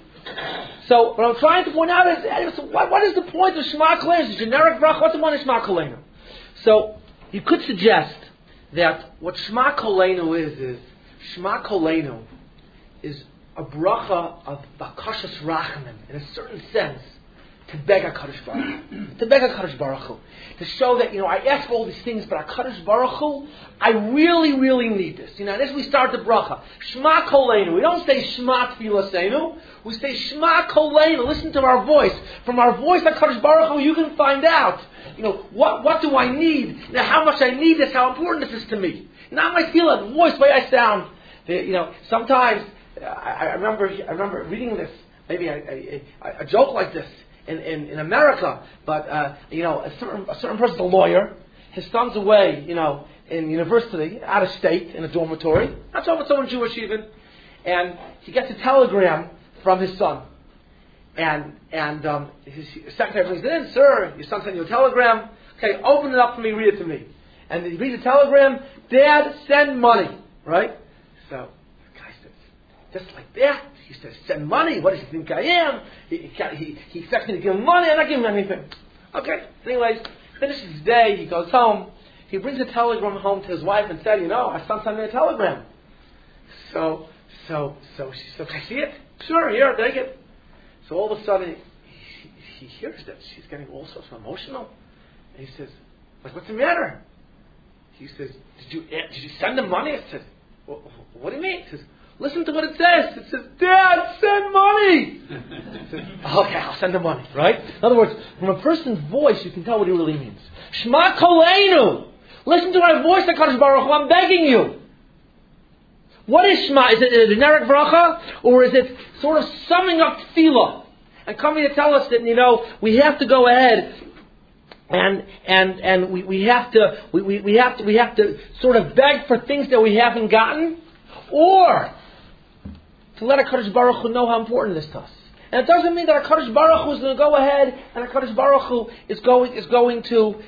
So what I'm trying to point out is, what is the point of Shema Koleinu? It's a generic bracha. What's the point of Shema Koleinu? So you could suggest that what Shema Koleinu is Shema Koleinu is a bracha of Bakashas Rachamim in a certain sense. To beg HaKadosh Baruch Hu. To beg HaKadosh Baruch Hu. To show that, I ask for all these things, but HaKadosh Baruch Hu, I really, really need this. And as we start the bracha, Shema Koleinu. We don't say Shema Tfilaseinu. We say Shema Koleinu. Listen to our voice. From our voice, HaKadosh Baruch Hu, you can find out, what do I need? How much I need this, how important this is to me. Not my feeling, the voice, the way I sound. Sometimes, I remember reading this, maybe a joke like this, in America, but a certain person's a lawyer. His son's away, in university, out of state, in a dormitory. Not so someone Jewish even, and he gets a telegram from his son, and his secretary brings it in. Sir, your son sent you a telegram. Okay, open it up for me, read it to me. And he reads the telegram. Dad, send money. Right? So the guy says, just like that. He says, send money. What does he think I am? He expects me to give him money. I'm not giving him anything. Okay. Anyways, Finishes his day, he goes home. He brings a telegram home to his wife and said, my son sent me a telegram. So she said, can I see it? Sure, here, take it. So all of a sudden, he hears that she's getting all sorts of emotional. And he says, what's the matter? He says, did you send him money? I said, what do you mean? He says, listen to what it says. It says, Dad, send money. He says, okay, I'll send the money, right? In other words, from a person's voice, you can tell what he really means. Shema Koleinu. Listen to my voice, HaKadosh Baruch Hu, I'm begging you. What is Shema? Is it a generic bracha? Or is it sort of summing up tefillah? And coming to tell us that, we have to go ahead and we have to sort of beg for things that we haven't gotten, or to let HaKadosh Baruch Hu know how important this is to us. And it doesn't mean that HaKadosh Baruch Hu is going to go ahead and HaKadosh Baruch Hu is going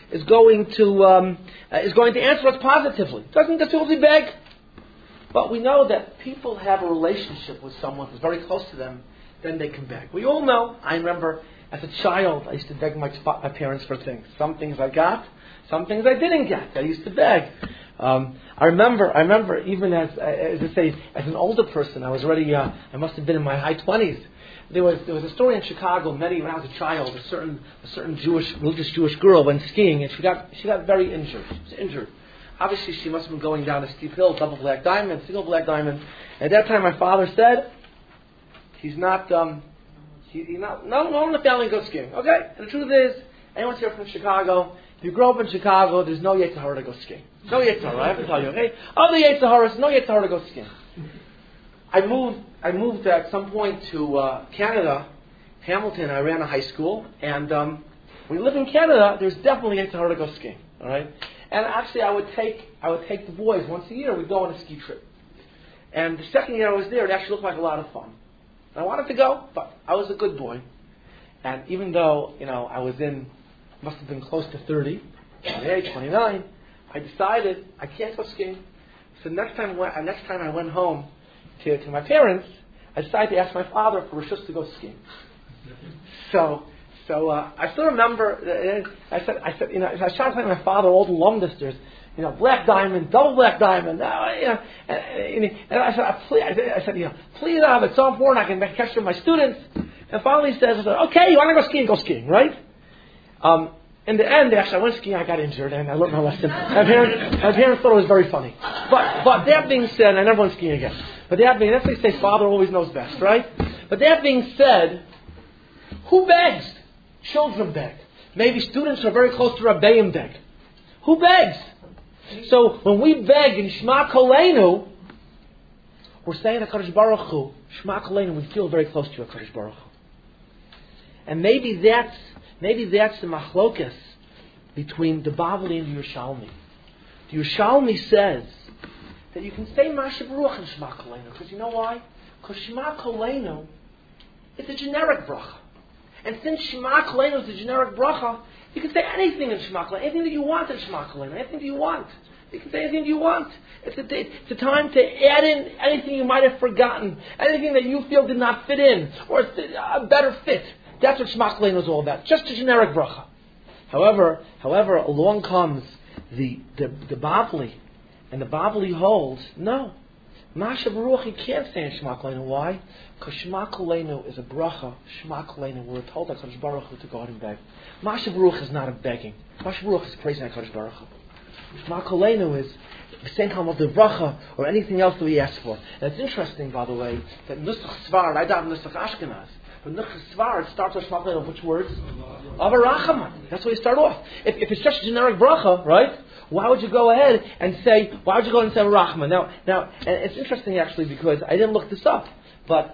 to answer us positively. It doesn't mean that we beg. But we know that people have a relationship with someone who's very close to them, then they can beg. We all know. I remember as a child, I used to beg my parents for things. Some things I got, some things I didn't get. I used to beg. I remember even as an older person, I was already, I must have been in my high 20s. There was a story in Chicago. When I was a child, a certain religious Jewish girl went skiing, and she got very injured. She was injured. Obviously, she must have been going down a steep hill, double black diamond, single black diamond. At that time, my father said, no one in the family goes skiing. Okay? And the truth is, anyone's here from Chicago, if you grow up in Chicago, there's no Yetzer Hara to go skiing. No Yetzer Hara, I have to tell you, okay? Other Yetzer Haras, no Yetzer Hara to go skiing. I moved at some point to Canada, Hamilton. I ran a high school, and when you live in Canada, there's definitely Yetzer Hara to go skiing. All right? And actually, I would take the boys once a year. We'd go on a ski trip. And the second year I was there, it actually looked like a lot of fun. And I wanted to go, but I was a good boy. And even though I must have been close to 30, 28, 29, I decided I can't go skiing. So next time I went home to my parents, I decided to ask my father for reshus to go skiing. So I still remember. I said, I was trying to tell my father all the long distance, black diamond, double black diamond. And I said, please, it's so important. I can catch with my students. And finally, he says, okay, you want to go skiing? Go skiing, right? In the end, actually, I went skiing. I got injured, and I learned my lesson. My parents thought it was very funny. But that being said, I never went skiing again. But that's what they say. Father always knows best, right? But that being said, who begs? Children beg. Maybe students who are very close to Rabbeim beg. Who begs? So when we beg in Shema Koleinu, we're saying to HaKadosh Baruch Hu, Shema Koleinu, we feel very close to HaKadosh Baruch Hu. And maybe that's the machlokas between the Bavli and the Yerushalmi. The Yerushalmi says that you can say Masha Baruch in Shema Koleinu, because you know why? Because Shema Koleinu is a generic bracha. And since Shema Koleinu is a generic bracha, you can say anything in Shema Koleinu, anything that you want in Shema Koleinu, anything that you want. You can say anything that you want. It's a time to add in anything you might have forgotten, anything that you feel did not fit in, or a better fit. That's what Shema Koleinu is all about. Just a generic bracha. However, along comes the Bavli, and the Bavli holds, no. Masha Baruch, you can't say in Shema Koleinu. Why? Because Shema Koleinu is a bracha. Shema Koleinu, we're told HaKadosh Baruch Hu to go ahead and beg. Masha Baruch is not a begging. Masha Baruch is praising HaKadosh Baruch Hu. Shema Koleinu is saying of the bracha or anything else that we ask for. And it's interesting, by the way, that Nusach Svar, I daven Nusach Ashkenaz, but Nusach Svar, it starts with Shema Koleinu, which words? Avarachaman. That's where you start off. If it's just a generic bracha, right? Why would you go ahead and say Rahman? Now, and it's interesting actually because I didn't look this up, but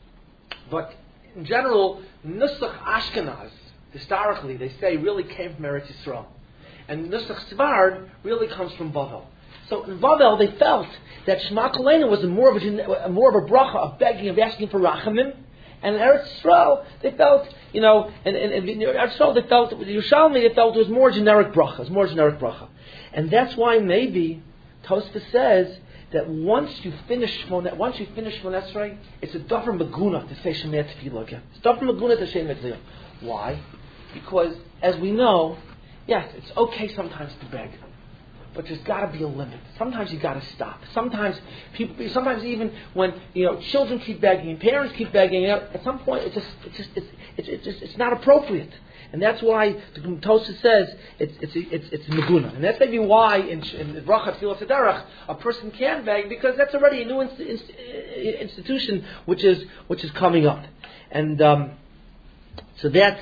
in general, Nusach Ashkenaz, historically, they say really came from Eretz Yisrael. And Nusach Svar really comes from Bavel. So in Bavel, they felt that Shema Koleinu was more of a bracha of begging, of asking for Rachamim. And in Eretz Yisrael, they felt, in Eretz Yisrael, they felt, with Yerushalmi, they felt it was more generic bracha. And that's why maybe Tosfos says that once you finish Shmoneh Esrei, it's a davar meguna to say Shemaya Tefillah again. It's davar meguna to say Shemaya Tefillah. Why? Because, as we know, Yes, it's okay sometimes to beg, but there's got to be a limit. Sometimes you got to stop. Sometimes even when children keep begging and parents keep begging, at some point it's not appropriate, and that's why the Tosa says it's meguna, and that's maybe why in Bracha Tfilas Haderech a person can beg, because that's already a new institution which is coming up, and. So that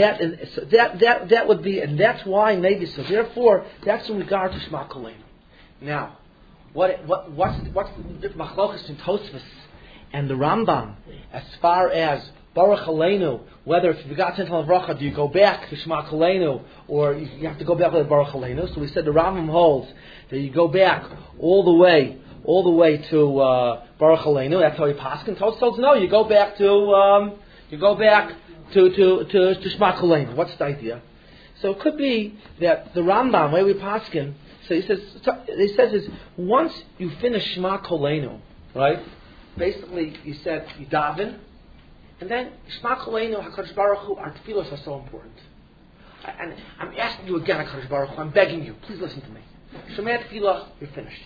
would be, and that's why maybe. So therefore, that's in regard to Shema Koleinu. Now, what's the Machlokes in Tosfos and the Rambam as far as Baruch Aleinu? Whether if you got Tental Avracha, do you go back to Shema Koleinu, or you have to go back to Baruch Aleinu? So we said the Rambam holds that you go back all the way to Baruch Aleinu. That's how you paskin. Tosfos tells no, you go back to to Shema Koleinu. What's the idea? So it could be that the Rambam, where we paskin, so he says is once you finish Shema Koleinu, right? Basically, you said you daven, and then Shema Koleinu, HaKadosh Baruch Hu, our tefillos are so important. And I'm asking you again, HaKadosh Baruch Hu, I'm begging you, please listen to me. Shema Tefillah, you're finished.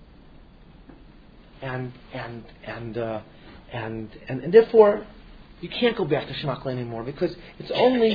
And therefore, you can't go back to Shema Koleinu anymore, because it's only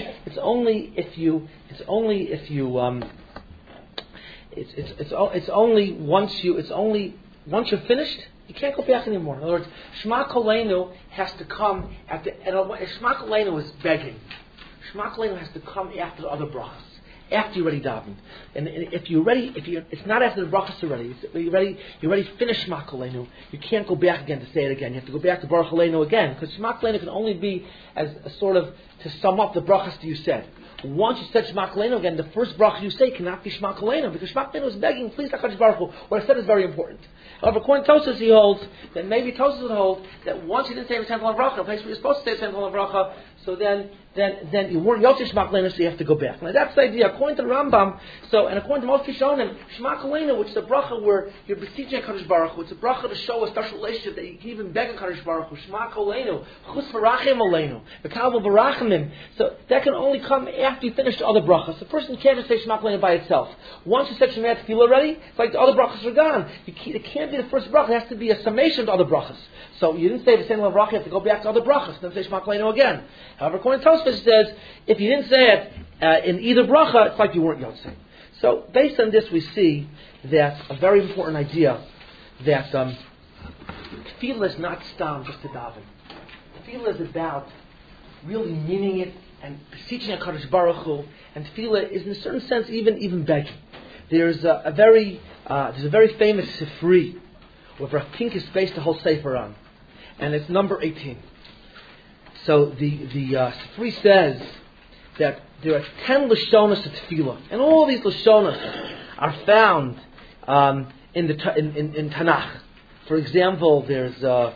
once you're finished, you can't go back anymore. In other words, Shema Koleinu has to come Shema Koleinu is begging. Shema Koleinu has to come after the other brachas, after you already davened. And if it's not after the brachas already. You already finished Shema Koleinu. You can't go back again to say it again. You have to go back to Baruch Aleinu again, because Shema Koleinu can only be as a sort of to sum up the brachas that you said. Once you said Shema Koleinu again, the first bracha you say cannot be Shema Koleinu, because Shema Koleinu is begging, please HaKadosh Baruch Hu. What I said is very important. However, according to Tosfos, he holds that maybe Tosfos would hold that once you didn't say the Tental Avracha, the place where you're supposed to say the Tental Avracha, so then you weren't Yotzei Shema Koleinu, so you have to go back. Now that's the idea. According to the Rambam, and according to most Rishonim, Shema Koleinu, which is a bracha where you're beseeching HaKadosh Baruch Hu, it's a bracha to show a special relationship that you can even beg HaKadosh Baruch Hu. Shema Koleinu, Chus V'rachim Aleinu, V'kabel V'rachimim. So that can only come after you finish the other brachas. The person can't just say Shema Koleinu by itself. Once you said Shema Tefillah already, it's like the other brachas are gone. It can't be the first bracha. It has to be a summation to other brachas. So you didn't say the same bracha, you have to go back to other brachas, then say Shema Koleinu again. However, according to Tosfos, it says if you didn't say it in either bracha, it's like you weren't Yotzei. So based on this, we see that a very important idea that tefillah is not stam just to daven. Tefillah is about really meaning it and beseeching HaKadosh Baruch Hu, and tefillah is in a certain sense even begging. There's a very famous Sifri where Rav Pincus based the whole Sefer on, and it's number 18. So the Sifri says that there are 10 Lashonas of Tefillah, and all these Lashonas are found in Tanakh. For example, there's the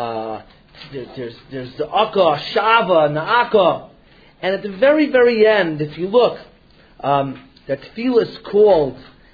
Akka, Shava, Na'aka, and at the very, very end, if you look, that Tefillah is called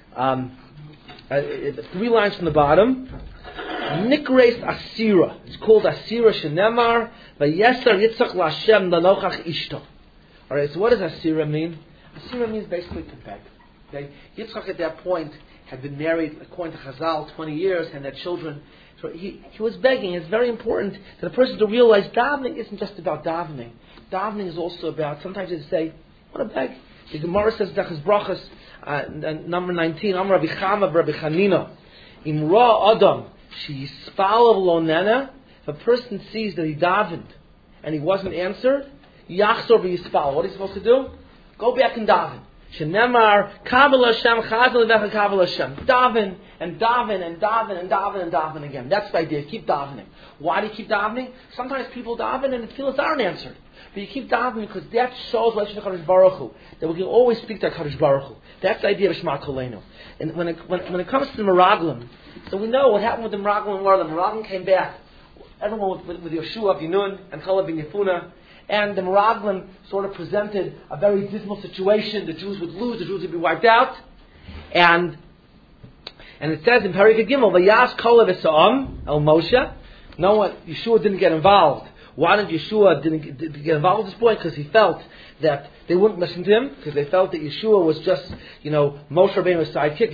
3 lines from the bottom. Nikreis Asira. It's called Asira Shenemar Vayeser Yitzchak LaHashem Lanochach Ishto. All right. So what does Asira mean? Asira means basically to beg. Okay. Yitzchak at that point had been married, according to Chazal, 20 years, and had children. So he was begging. It's very important for the person to realize davening isn't just about davening. Davening is also about. Sometimes they say, "I want to beg." The Gemara says Dachas Brachas, number 19. Amar Rabbi Chama Rabbi Chanina, Imra Adam. She Yispalav Lo Nena. If a person sees that he davened and he wasn't answered, Yachzor v'Yispal. What is he supposed to do? Go back and daven. Shenemar Kabel Hashem Chazal Levecha Kabel Hashem. Daven and daven and daven and daven and daven again. That's the idea. Keep davening. Why do you keep davening? Sometimes people daven and the tefillahs aren't answered. But you keep davening because that shows relationship to HaKadosh Baruch Hu, that we can always speak to HaKadosh Baruch Hu. That's the idea of Shema Koleinu. And when it comes to the Meraglim, so we know what happened with the Meraglim. Where the Meraglim came back, everyone with Yeshua, Binun, and Caleb bin Yefuna, and the Meraglim sort of presented a very dismal situation. The Jews would lose, the Jews would be wiped out, and it says in Perikah Gimel, Vayas Caleb Esa'am El Moshe. No one, Yeshua didn't get involved. Why didn't Yeshua didn't get involved at this point? Because he felt that they wouldn't listen to him, because they felt that Yeshua was just, Moshe Rabbeinu's sidekick.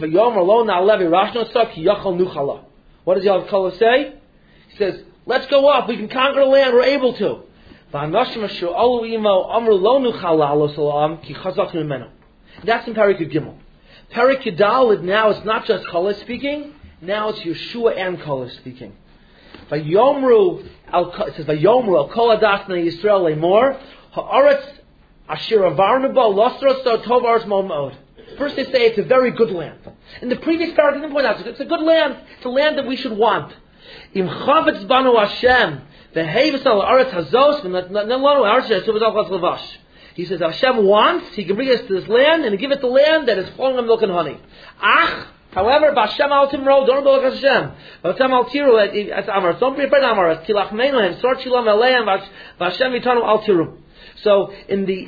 What does Yaakov say? He says, let's go up, we can conquer the land, we're able to. That's in Perek Gimel. Perek Yudalid, now it's not just Kala speaking, now it's Yeshua and Kala speaking. It says, Vayomru al kol adasna Yisrael lemor, ha'aretz asher avarnu bo losros tov aretz mo'od. First they say it's a very good land. In the previous paragraph, they didn't point out, it's a good land. It's a land that we should want. Im chavetz banu Hashem, v'heivus al aretz hazos, v'nelanu aretz she'esuv v'zal levash. He says, Hashem wants, He can bring us to this land, and He give it the land that is flowing with milk and honey. However, B'Hashem al timro, don't go like Hashem. B'Hashem al tiru, as Amar, don't be afraid Amar, kilach meinu, sort shilam aleim, B'Hashem itanu al tiru. So in the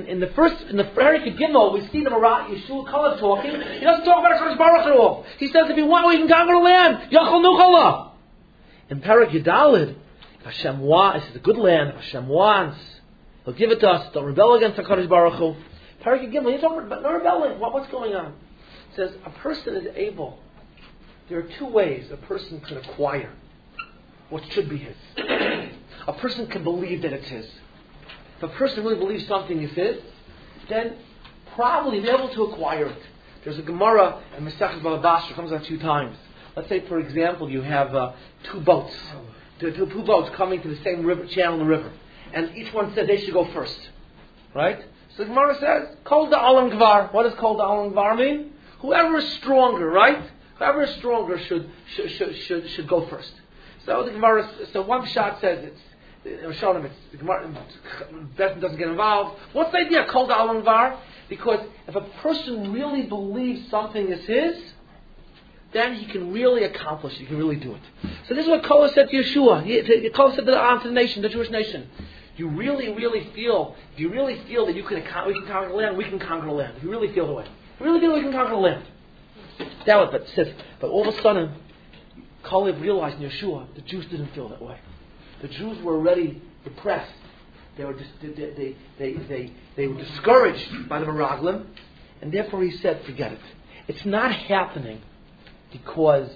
Perek Gimel, we see the Marat Yeshua Kala talking. He doesn't talk about HaKadosh Baruch at all. He says, if you want, we can conquer the land. Yachol nuchala. In Perek Yudalid, Hashem wants. It's a good land. Hashem wants. He'll give it to us. Don't rebel against HaKadosh Baruch Hu. Perek Gimel, he's talking about no rebelling. What's going on? It says a person is able. There are two ways a person can acquire what should be his. A person can believe that it's his. If a person really believes something is his, then probably be able to acquire it. There's a Gemara in Masechet Bava Basra, comes out 2 times. Let's say, for example, you have 2 boats. Two boats coming to the same channel in the river. And each one said they should go first. Right? So the Gemara says, Kol da'alam gvar. What does Kol da'alam gvar mean? Whoever is stronger, right? Whoever is stronger should go first. So the Gemara, one shot says it's the Gemara doesn't get involved. What's the idea? Kol da'alam gvar? Because if a person really believes something is his, then he can really accomplish it. He can really do it. So this is what Kol said to Yeshua. Kol said to the nation, the Jewish nation. You really feel that we can conquer the land, we can conquer the land. If you really feel the way. If you really feel we can conquer the land. But all of a sudden, Kalev realized in Yeshua, the Jews didn't feel that way. The Jews were already depressed. They were discouraged by the Meraglim, and therefore he said, forget it. It's not happening because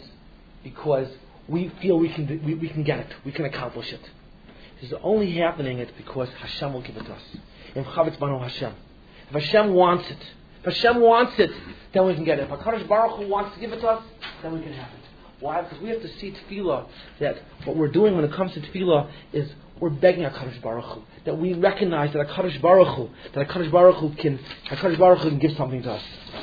we feel we can get it, we can accomplish it. It's only happening because Hashem will give it to us. If Hashem wants it, then we can get it. If HaKadosh Baruch Hu wants to give it to us, then we can have it. Why? Because we have to see tefillah, that what we're doing when it comes to tefillah is we're begging HaKadosh Baruch Hu, that we recognize that HaKadosh Baruch Hu can give something to us.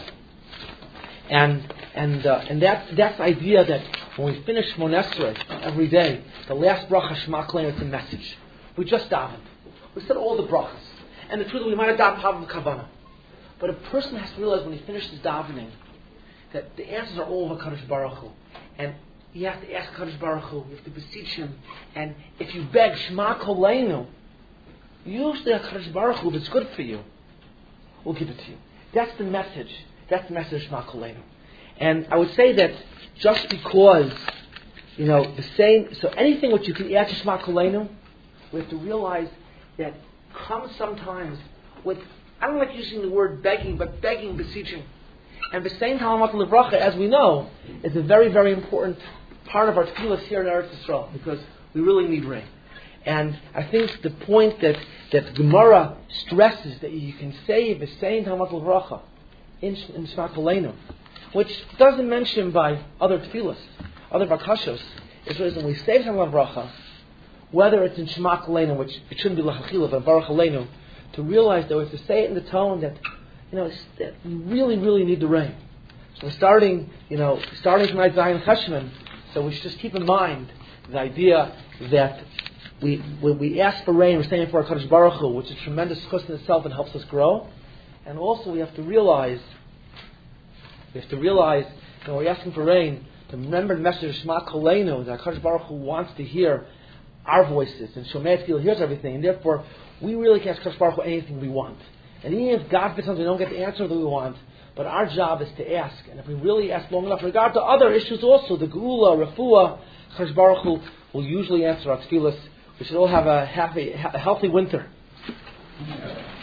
And that's the idea that when we finish Shmoneh Esrei every day, the last bracha Shema Koleinu, it's a message. We just davened. We said all the brachas. And the truth is we might have davened Pav Kavana. But a person has to realize when he finishes davening that the answers are all of HaKadosh Baruch Hu. And you have to ask HaKadosh Baruch Hu, you have to beseech Him. And if you beg Shema Koleinu, usually HaKadosh Baruch Hu, if it's good for you, will give it to you. That's the message. That's the message of Shema Koleinu. And I would say that just because, the same, so anything which you can add to Shema Koleinu, we have to realize that comes sometimes with, I don't like using the word begging, but begging, beseeching. And the same Talamat Livracha, as we know, is a very, very important part of our tefillah here in Eretz Yisrael, because we really need rain. And I think the point that Gemara stresses that you can say the same Talamat Livracha in Shema Koleinu, which doesn't mention by other tefillahs, other bakashos, is when we say Talamat Livracha, whether it's in Shema Koleinu, which it shouldn't be L'chachila, but Baruch Aleinu, to realize that we have to say it in the tone that, that we really, really need the rain. So we're starting from Zayin Cheshvan, so we should just keep in mind the idea that when we ask for rain, we're saying for HaKadosh Baruch Hu, which is a tremendous chus in itself and helps us grow. And also we have to realize, when we're asking for rain, to remember the message of Shema Koleinu, that HaKadosh Baruch Hu wants to hear our voices, and Shomei Tefillah hears everything, and therefore we really can ask HaKadosh Baruch Hu anything we want. And even if God forbid we don't get the answer that we want, but our job is to ask. And if we really ask long enough, in regard to other issues also, the Geula, Refuah, HaKadosh Baruch Hu will usually answer our tefillahs We should all have a healthy winter.